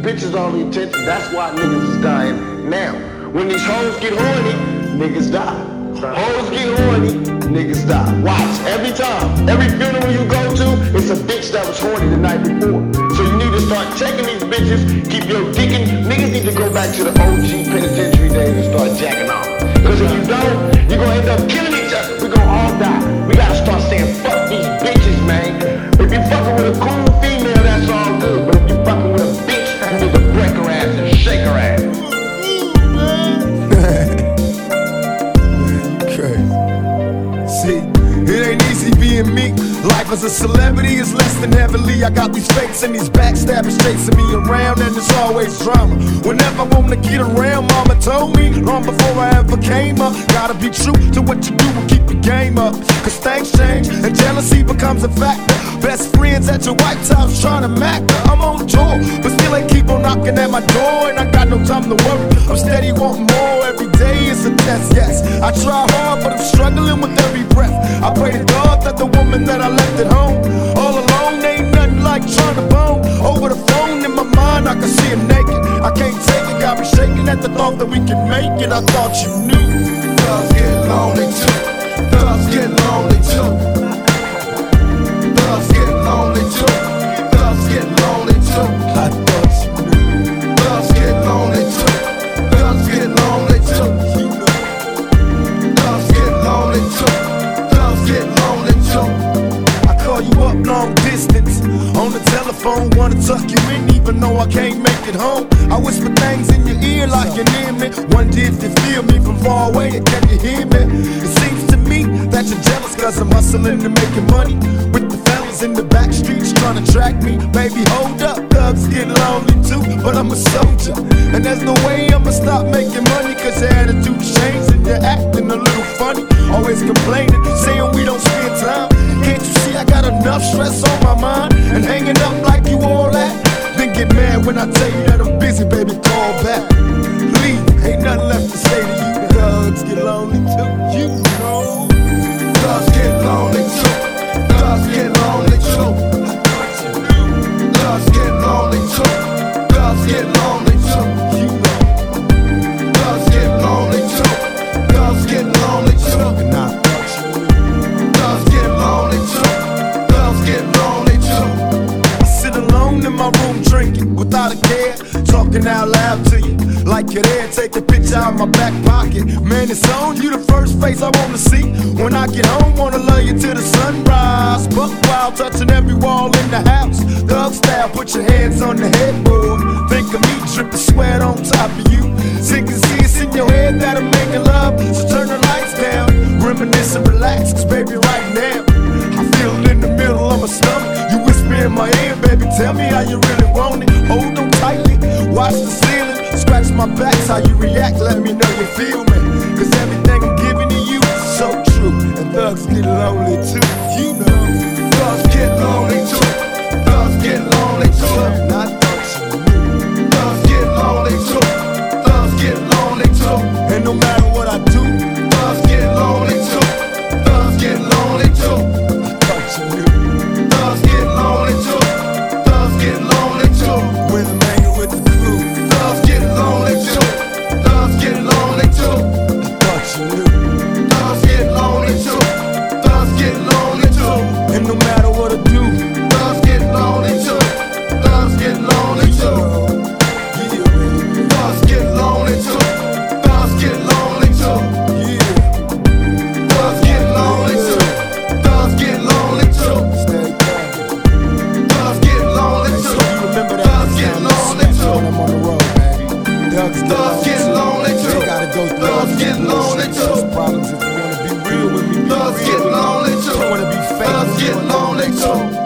bitches all the attention. That's why niggas is dying now. When these hoes get horny, niggas die. Hoes get horny, niggas die. Watch, every time, every funeral you go to, it's a bitch that was horny the night before. So you need to start checking these bitches, keep your dick in. Niggas need to go back to the OG penitentiary days and start jacking off. Because if you don't, you're gonna end up killing each other. We're gonna all die. We gotta start saying fuck these bitches, man. If you fucking with a cool female, that's all good. But if you fucking with a bitch, you need to break her ass and shake her ass. It ain't easy being me. Life as a celebrity is less than heavily. I got these fakes and these backstabbers chasing me around, and there's always drama. Whenever I wanna get around, mama told me long before I ever came up, gotta be true to what you do and keep your game up. Cause things change and jealousy becomes a factor. Best friends at your White House trying to mac her. I'm on tour, but still they keep on knocking at my door, and I got no time to worry. I'm steady wanting more. Every day is a test, yes. I try hard, but I'm struggling with every breath. I pray to God that the woman that I left at home all alone ain't nothing like trying to bone. Over the phone in my mind, I can see her naked. I can't take it, got me shaking at the thought that we can make it. I thought you knew. Thugs get lonely too. Thugs get lonely too. Thugs get lonely too. Thugs get lonely too. I thought you knew. Thugs get lonely too. Thugs get lonely too. Thugs get lonely too. Get lonely too. I call you up long distance on the telephone, wanna tuck you in even though I can't make it home. I whisper things in your ear like you're near me. Wonder if you feel me from far away, and can you hear me? It seems to me that you're jealous cause I'm hustling and making money with the fellas in the back streets trying to track me. Baby, hold up, thugs get lonely too, but I'm a soldier, and there's no way I'ma stop making money cause your attitude's changed and you're acting a little funny. Always complaining, saying we don't spend time. Can't you see I got enough stress on my mind? And hanging up like you all that? Then get mad when I tell you that I'm busy, baby, call back. Leave, ain't nothing left to say to you. Thugs get lonely too, you know. Thugs get lonely too. Thugs get lonely too. Thugs get lonely too. Thugs get lonely too, you know. Thugs get lonely too. Thugs get lonely too. And I thought you knew. Thugs get lonely too. Thugs get lonely too. I sit alone in my room drinking without a care, talking out loud to you like you're there. Take a picture out of my back pocket. Man, it's on you, the first face I wanna see. When I get home, wanna love you till the sunrise. Buck wild, touching every wall in the house. Thug style, put your hands on the headboard. Think of me dripping sweat on top of you. Think and see it's in your head that I'm making love. So turn the lights down, reminisce and relax. Cause baby, right now, I feel it in the middle of my stomach. You whisper in my ear, baby, tell me how you really want it. Hold on tightly, watch the ceiling, scratch my back's how you react, let me know you feel me. Cause everything I'm giving to you is so true. And thugs get lonely too, you know. Thugs get lonely too. Thugs get lonely too. And I thought you knew. Thugs get lonely too. Thugs get lonely too. And no matter what I do, Thugs get lonely too. Thugs get lonely too. I thought you knew. Thugs get lonely too. Thugs get lonely too. When I'm hanging with the crew, Thugs get lonely too. Thugs get lonely too. I thought you knew. Thugs get lonely too. Thugs get lonely too. And no matter what I do, Thugs get lonely too. Thugs get lonely too. yeah, baby, Thugs get lonely too. Thugs get lonely too. yeah. Thugs get lonely too. Thugs get lonely too. Stay back. Thugs get lonely So too. you remember that Thugs get sound lonely of too. when I'm on the road, baby. Thugs Thugs get lonely too. They gotta go through all Thugs these get lonely bullshit, too. those problems if you wanna be real with me. Be Thugs real get with me. lonely If too. you wanna be fake, Thugs if you get wanna lonely be too.